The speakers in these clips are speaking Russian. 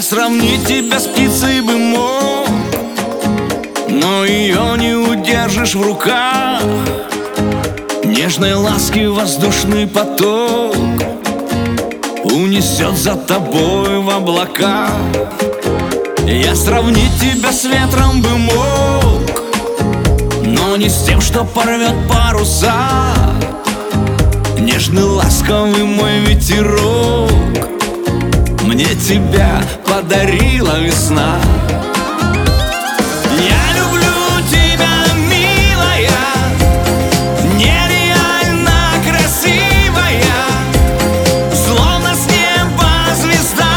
Я сравнить тебя с птицей бы мог, но ее не удержишь в руках. Нежной ласки воздушный поток унесет за тобой в облака. Я сравнить тебя с ветром бы мог, но не с тем, что порвет паруса. Нежный ласковый мой ветерок мне тебя подарила весна. Я люблю тебя, милая, нереально красивая, словно с неба звезда.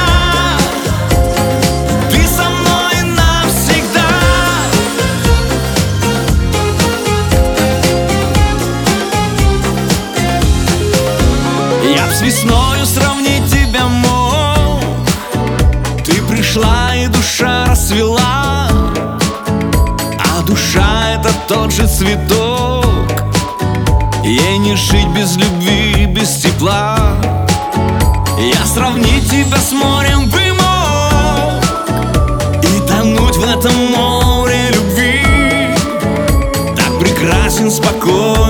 Ты со мной навсегда. Я б с весною сравнить тебя мог. Ты пришла и душа расцвела, а душа — это тот же цветок. Ей не жить без любви, без тепла. Я сравнить тебя с морем бы мог и тонуть в этом море любви. Так прекрасен, спокоен